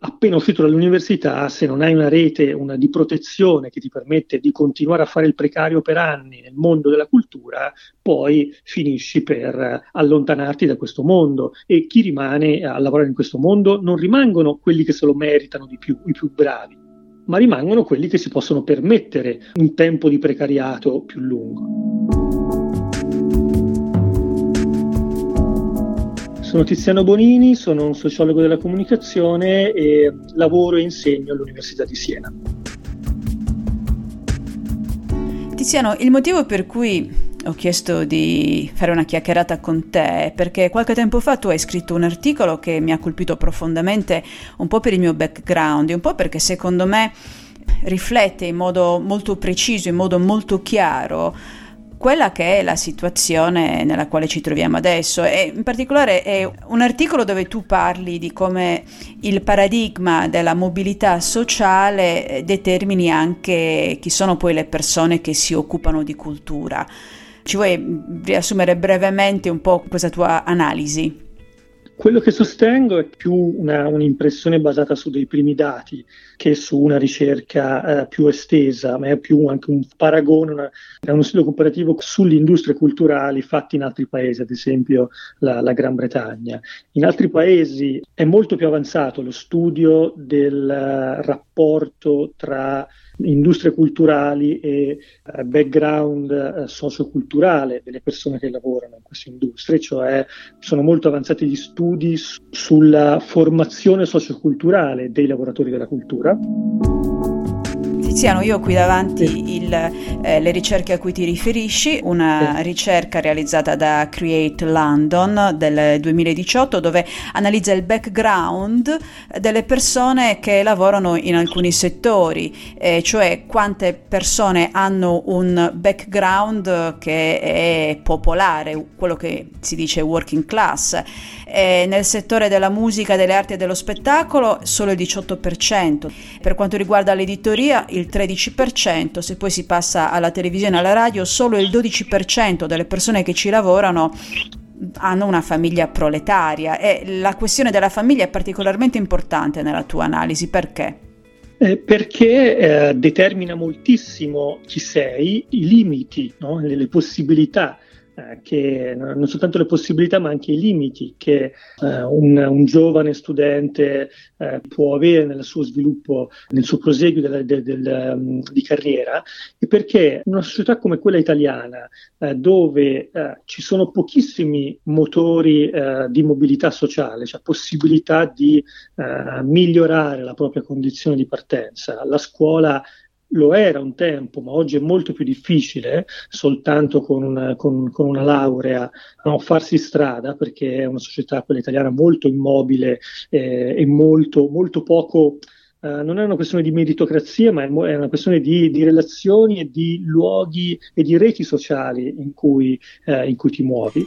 appena uscito dall'università, se non hai una rete di protezione che ti permette di continuare a fare il precario per anni nel mondo della cultura, poi finisci per allontanarti da questo mondo, e chi rimane a lavorare in questo mondo non rimangono quelli che se lo meritano di più, i più bravi, ma rimangono quelli che si possono permettere un tempo di precariato più lungo. Sono Tiziano Bonini, sono un sociologo della comunicazione e lavoro e insegno all'Università di Siena. Tiziano, il motivo per cui ho chiesto di fare una chiacchierata con te è perché qualche tempo fa tu hai scritto un articolo che mi ha colpito profondamente, un po' per il mio background e un po' perché secondo me riflette in modo molto preciso, in modo molto chiaro quella che è la situazione nella quale ci troviamo adesso, e in particolare è un articolo dove tu parli di come il paradigma della mobilità sociale determini anche chi sono poi le persone che si occupano di cultura. Ci vuoi riassumere brevemente un po' questa tua analisi? Quello che sostengo è più un'impressione basata su dei primi dati che su una ricerca più estesa, ma è più anche un paragone, è uno studio comparativo sulle industrie culturali fatti in altri paesi, ad esempio la Gran Bretagna. In altri paesi è molto più avanzato lo studio del rapporto tra industrie culturali e background socioculturale delle persone che lavorano in queste industrie, cioè sono molto avanzati gli studi sulla formazione socioculturale dei lavoratori della cultura. Tiziano, io ho qui davanti le ricerche a cui ti riferisci, una ricerca realizzata da Create London del 2018 dove analizza il background delle persone che lavorano in alcuni settori, cioè quante persone hanno un background che è popolare, quello che si dice working class. Nel settore della musica, delle arti e dello spettacolo solo il 18%, per quanto riguarda l'editoria il 13%, se poi si passa alla televisione e alla radio solo il 12% delle persone che ci lavorano hanno una famiglia proletaria, e la questione della famiglia è particolarmente importante nella tua analisi. Perché? Perché determina moltissimo chi sei, i limiti, no? Le possibilità, che non soltanto le possibilità ma anche i limiti che un giovane studente può avere nel suo sviluppo, nel suo proseguio di carriera, e perché in una società come quella italiana dove ci sono pochissimi motori di mobilità sociale, cioè possibilità di migliorare la propria condizione di partenza, la scuola lo era un tempo, ma oggi è molto più difficile soltanto con una laurea, no, farsi strada, perché è una società, quella italiana, molto immobile e molto, molto poco. Non è una questione di meritocrazia, ma è una questione di relazioni e di luoghi e di reti sociali in cui ti muovi.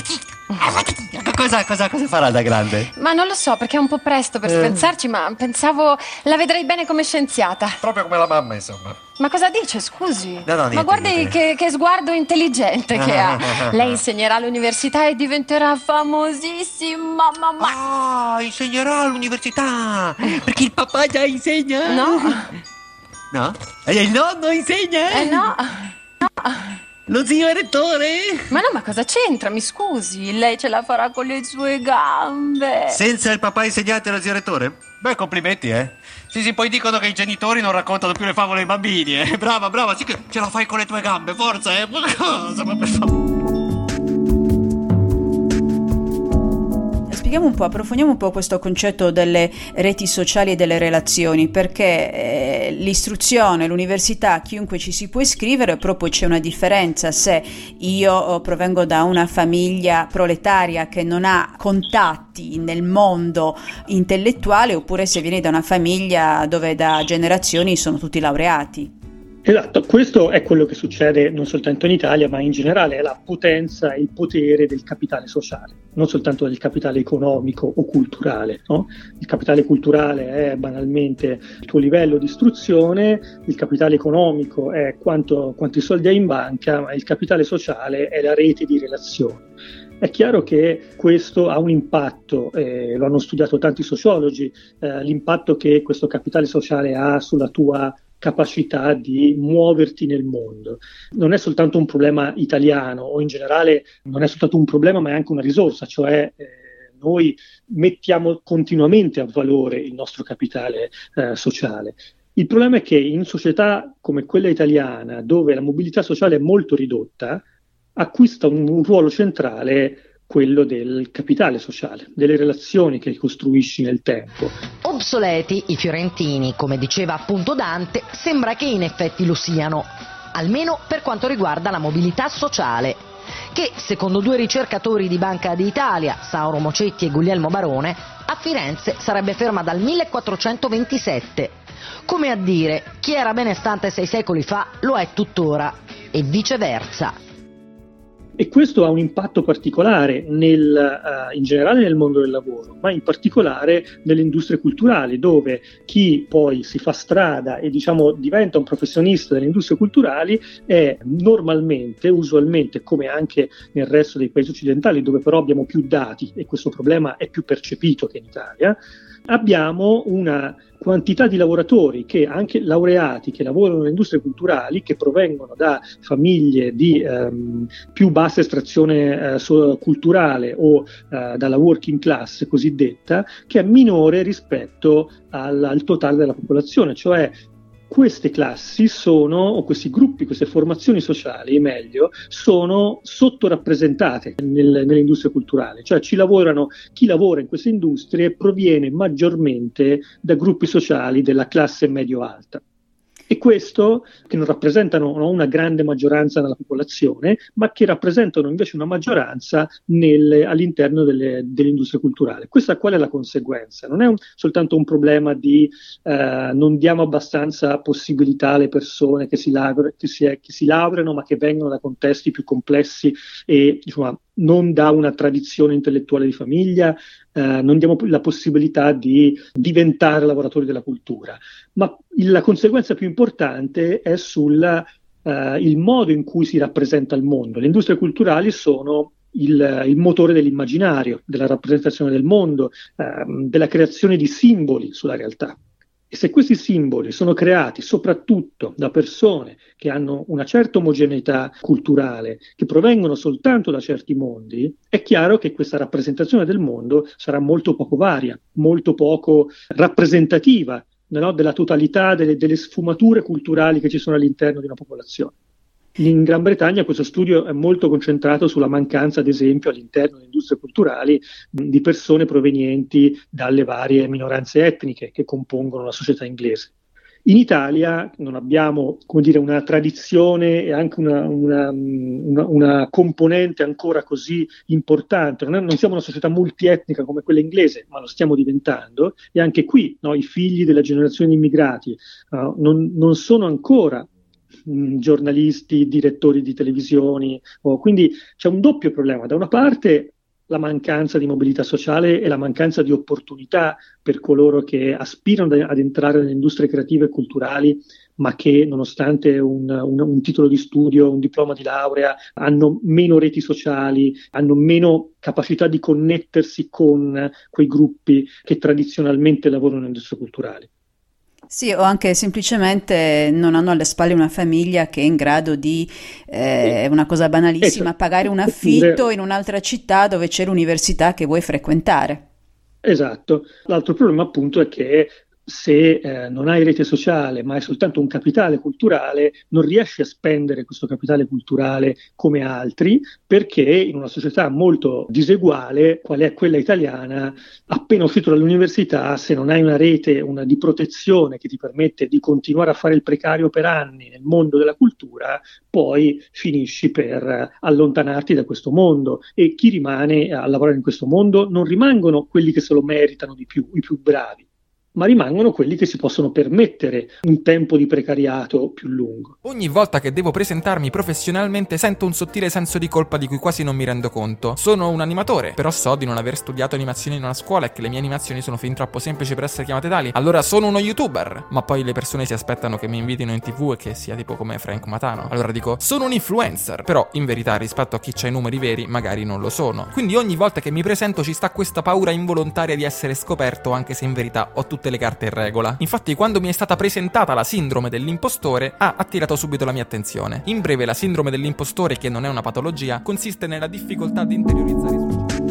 Cosa farà da grande? Ma non lo so, perché è un po' presto per pensarci, ma pensavo la vedrei bene come scienziata. Proprio come la mamma, insomma. Ma cosa dice, scusi? No, niente, ma guardi niente. Che sguardo intelligente che ha. Lei insegnerà all'università e diventerà famosissima, mamma. Ah, insegnerà all'università! Perché il papà già insegna? No? No? E il nonno insegna? No. Lo zio è rettore? Ma no, ma cosa c'entra? Mi scusi, lei ce la farà con le sue gambe. Senza il papà insegnante e lo zio rettore? Beh, complimenti, Sì, poi dicono che i genitori non raccontano più le favole ai bambini, Brava, sì che ce la fai con le tue gambe, forza, Cosa, ma per favore. Spieghiamo un po', approfondiamo un po' questo concetto delle reti sociali e delle relazioni, perché l'istruzione, l'università, chiunque ci si può iscrivere, però poi c'è una differenza se io provengo da una famiglia proletaria che non ha contatti nel mondo intellettuale, oppure se vieni da una famiglia dove da generazioni sono tutti laureati. Esatto, questo è quello che succede non soltanto in Italia, ma in generale è la potenza e il potere del capitale sociale, non soltanto del capitale economico o culturale, no? Il capitale culturale è banalmente il tuo livello di istruzione, il capitale economico è quanti soldi hai in banca, ma il capitale sociale è la rete di relazioni. È chiaro che questo ha un impatto, lo hanno studiato tanti sociologi, l'impatto che questo capitale sociale ha sulla tua capacità di muoverti nel mondo. Non è soltanto un problema italiano, o in generale non è soltanto un problema, ma è anche una risorsa, cioè noi mettiamo continuamente a valore il nostro capitale sociale. Il problema è che in società come quella italiana, dove la mobilità sociale è molto ridotta, acquista un ruolo centrale quello del capitale sociale, delle relazioni che costruisci nel tempo. Obsoleti i fiorentini, come diceva appunto Dante, sembra che in effetti lo siano, almeno per quanto riguarda la mobilità sociale, che secondo 2 ricercatori di Banca d'Italia, Sauro Mocetti e Guglielmo Barone, a Firenze sarebbe ferma dal 1427. Come a dire, chi era benestante 6 secoli fa lo è tuttora, e viceversa. E questo ha un impatto particolare in generale nel mondo del lavoro, ma in particolare nelle industrie culturali, dove chi poi si fa strada e diventa un professionista delle industrie culturali è normalmente, usualmente, come anche nel resto dei paesi occidentali, dove però abbiamo più dati e questo problema è più percepito che in Italia, abbiamo una quantità di lavoratori, che anche laureati, che lavorano nelle industrie culturali, che provengono da famiglie di più bassa estrazione culturale o dalla working class cosiddetta, che è minore rispetto al totale della popolazione, cioè queste classi o questi gruppi, queste formazioni sociali, meglio, sono sottorappresentate nelle industrie culturali, cioè chi lavora in queste industrie proviene maggiormente da gruppi sociali della classe medio-alta. E questo che non rappresentano una grande maggioranza nella popolazione, ma che rappresentano invece una maggioranza all'interno dell'industria culturale. Questa qual è la conseguenza? Non è soltanto un problema di non diamo abbastanza possibilità alle persone che si laureano, ma che vengono da contesti più complessi e non da una tradizione intellettuale di famiglia, non diamo la possibilità di diventare lavoratori della cultura. Ma la conseguenza più importante è il modo in cui si rappresenta il mondo. Le industrie culturali sono il motore dell'immaginario, della rappresentazione del mondo, della creazione di simboli sulla realtà. E se questi simboli sono creati soprattutto da persone che hanno una certa omogeneità culturale, che provengono soltanto da certi mondi, è chiaro che questa rappresentazione del mondo sarà molto poco varia, molto poco rappresentativa, no, della totalità delle sfumature culturali che ci sono all'interno di una popolazione. In Gran Bretagna questo studio è molto concentrato sulla mancanza, ad esempio, all'interno delle industrie culturali di persone provenienti dalle varie minoranze etniche che compongono la società inglese. In Italia non abbiamo, una tradizione e anche una componente ancora così importante. Non siamo una società multietnica come quella inglese, ma lo stiamo diventando, e anche qui i figli della generazione di immigrati non sono ancora giornalisti, direttori di televisioni, quindi c'è un doppio problema. Da una parte la mancanza di mobilità sociale e la mancanza di opportunità per coloro che aspirano ad entrare nelle industrie creative e culturali, ma che nonostante un titolo di studio, un diploma di laurea, hanno meno reti sociali, hanno meno capacità di connettersi con quei gruppi che tradizionalmente lavorano nelle industrie culturali. Sì, o anche semplicemente non hanno alle spalle una famiglia che è in grado di, una cosa banalissima, pagare un affitto in un'altra città dove c'è l'università che vuoi frequentare. Esatto. L'altro problema appunto è che se non hai rete sociale ma hai soltanto un capitale culturale, non riesci a spendere questo capitale culturale come altri, perché in una società molto diseguale, qual è quella italiana, appena uscito dall'università, se non hai una rete di protezione che ti permette di continuare a fare il precario per anni nel mondo della cultura, poi finisci per allontanarti da questo mondo, e chi rimane a lavorare in questo mondo non rimangono quelli che se lo meritano di più, i più bravi, ma rimangono quelli che si possono permettere un tempo di precariato più lungo. Ogni volta che devo presentarmi professionalmente sento un sottile senso di colpa di cui quasi non mi rendo conto. Sono un animatore, però so di non aver studiato animazione in una scuola e che le mie animazioni sono fin troppo semplici per essere chiamate tali. Allora sono uno youtuber. Ma poi le persone si aspettano che mi invitino in TV e che sia tipo come Frank Matano. Allora dico, sono un influencer. Però in verità rispetto a chi c'ha i numeri veri magari non lo sono. Quindi ogni volta che mi presento ci sta questa paura involontaria di essere scoperto, anche se in verità ho tutte le carte in regola. Infatti quando mi è stata presentata la sindrome dell'impostore ha attirato subito la mia attenzione. In breve, la sindrome dell'impostore, che non è una patologia, consiste nella difficoltà di interiorizzare i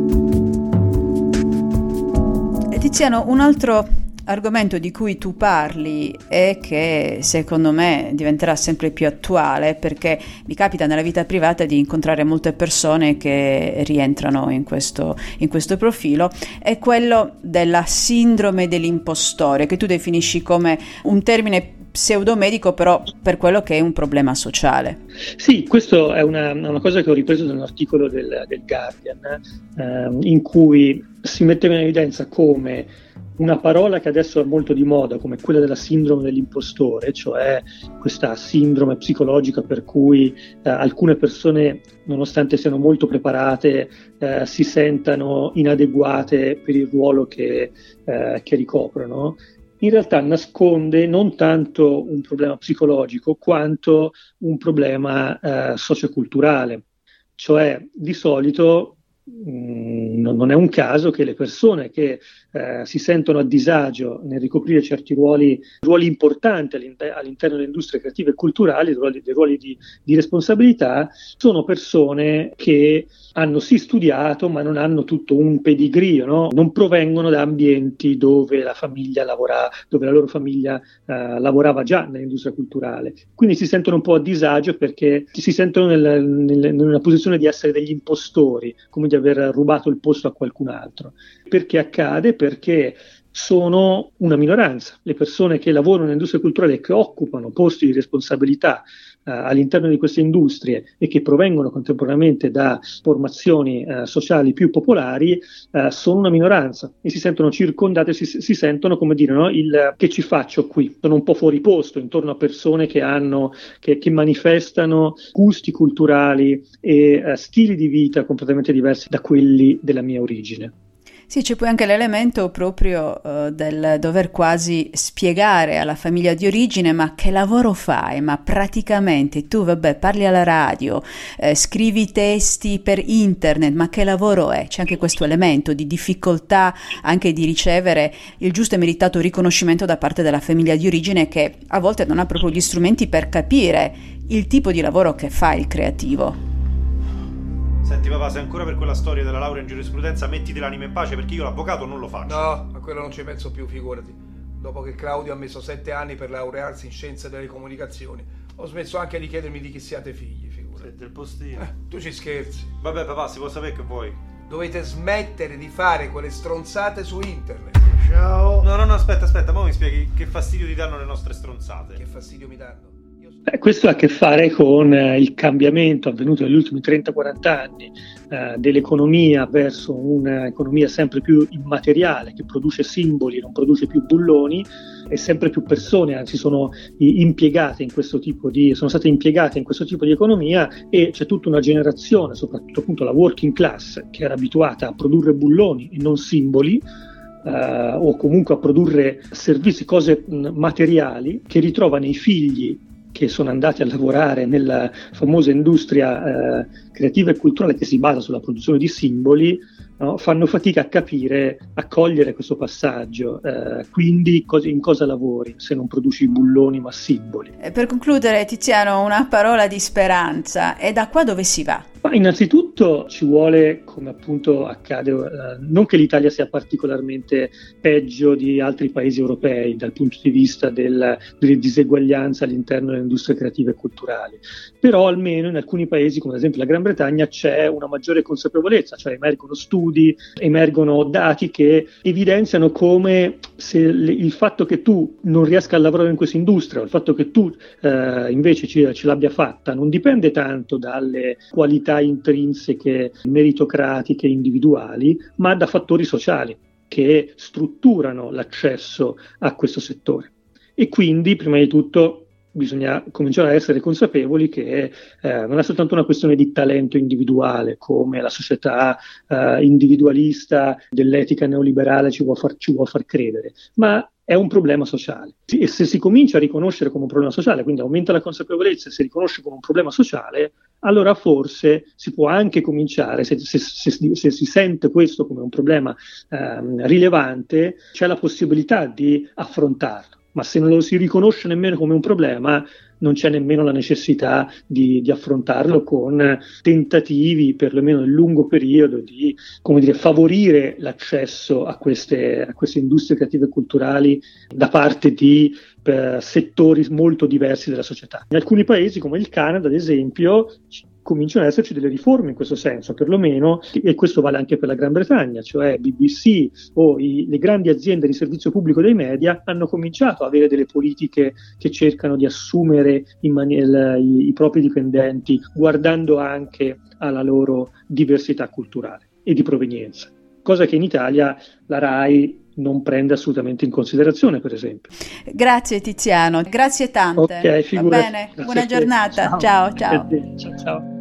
successi. Tiziano, un altro argomento di cui tu parli e che secondo me diventerà sempre più attuale, perché mi capita nella vita privata di incontrare molte persone che rientrano in questo profilo, è quello della sindrome dell'impostore, che tu definisci come un termine pseudomedico, però per quello che è un problema sociale. Sì, questo è una cosa che ho ripreso da un articolo del Guardian, in cui si metteva in evidenza come una parola che adesso è molto di moda, come quella della sindrome dell'impostore, cioè questa sindrome psicologica per cui alcune persone, nonostante siano molto preparate, si sentano inadeguate per il ruolo che ricoprono. In realtà nasconde non tanto un problema psicologico quanto un problema socioculturale, cioè di solito non è un caso che le persone che si sentono a disagio nel ricoprire certi ruoli importanti all'interno delle industrie creative e culturali, dei ruoli di responsabilità, sono persone che hanno sì studiato, ma non hanno tutto un pedigree, no? Non provengono da ambienti dove la loro famiglia lavorava già nell'industria culturale. Quindi si sentono un po' a disagio perché si sentono nella posizione di essere degli impostori, come di aver rubato il posto a qualcun altro. Perché accade? Perché sono una minoranza. Le persone che lavorano nell'industria culturale e che occupano posti di responsabilità all'interno di queste industrie e che provengono contemporaneamente da formazioni sociali più popolari sono una minoranza e si sentono circondate, si sentono, come dire, no? Che ci faccio qui? Sono un po' fuori posto intorno a persone che manifestano gusti culturali e stili di vita completamente diversi da quelli della mia origine. Sì, c'è poi anche l'elemento proprio del dover quasi spiegare alla famiglia di origine: ma che lavoro fai? Ma praticamente tu, parli alla radio, scrivi testi per internet, ma che lavoro è? C'è anche questo elemento di difficoltà anche di ricevere il giusto e meritato riconoscimento da parte della famiglia di origine, che a volte non ha proprio gli strumenti per capire il tipo di lavoro che fa il creativo. Senti papà, se ancora per quella storia della laurea in giurisprudenza mettiti l'anima in pace, perché io l'avvocato non lo faccio. No, a quello non ci penso più, figurati. Dopo che Claudio ha messo 7 anni per laurearsi in scienze delle comunicazioni, ho smesso anche di chiedermi di chi siate figli, figurati. Del postino. Tu ci scherzi. Vabbè papà, si può sapere che vuoi. Dovete smettere di fare quelle stronzate su internet. Ciao. No, aspetta, mo mi spieghi che fastidio ti danno le nostre stronzate. Che fastidio mi danno? Questo ha a che fare con il cambiamento avvenuto negli ultimi 30-40 anni dell'economia verso un'economia sempre più immateriale, che produce simboli, non produce più bulloni, e sempre più persone anzi sono state impiegate in questo tipo di economia, e c'è tutta una generazione, soprattutto appunto la working class, che era abituata a produrre bulloni e non simboli, o comunque a produrre servizi, cose materiali, che ritrova nei figli che sono andati a lavorare nella famosa industria creativa e culturale che si basa sulla produzione di simboli, no? Fanno fatica a cogliere questo passaggio. Quindi in cosa lavori se non produci bulloni ma simboli? Per concludere, Tiziano, una parola di speranza: e da qua dove si va? Ma innanzitutto ci vuole, come appunto accade, non che l'Italia sia particolarmente peggio di altri paesi europei dal punto di vista delle diseguaglianze all'interno delle industrie creative e culturali, però almeno in alcuni paesi, come ad esempio la Gran Bretagna, c'è una maggiore consapevolezza, cioè emergono studi, emergono dati che evidenziano come se il fatto che tu non riesca a lavorare in questa industria, o il fatto che tu invece ce l'abbia fatta, non dipende tanto dalle qualità intrinseche, meritocratiche, individuali, ma da fattori sociali. che strutturano l'accesso a questo settore. E quindi, prima di tutto, bisogna cominciare a essere consapevoli che non è soltanto una questione di talento individuale, come la società individualista dell'etica neoliberale ci vuol far credere, ma è un problema sociale. E se si comincia a riconoscere come un problema sociale, quindi aumenta la consapevolezza e si riconosce come un problema sociale, allora forse si può anche cominciare, se si sente questo come un problema rilevante, c'è la possibilità di affrontarlo. Ma se non lo si riconosce nemmeno come un problema, non c'è nemmeno la necessità di affrontarlo con tentativi, perlomeno nel lungo periodo, di, come dire, favorire l'accesso a queste industrie creative e culturali da parte di settori molto diversi della società. In alcuni paesi, come il Canada, ad esempio, cominciano ad esserci delle riforme in questo senso, perlomeno, e questo vale anche per la Gran Bretagna, cioè BBC o le grandi aziende di servizio pubblico dei media hanno cominciato ad avere delle politiche che cercano di assumere i propri dipendenti, guardando anche alla loro diversità culturale e di provenienza, cosa che in Italia la RAI non prende assolutamente in considerazione, per esempio. Grazie Tiziano, grazie tante. Ok, va bene, buona giornata, ciao. Ciao.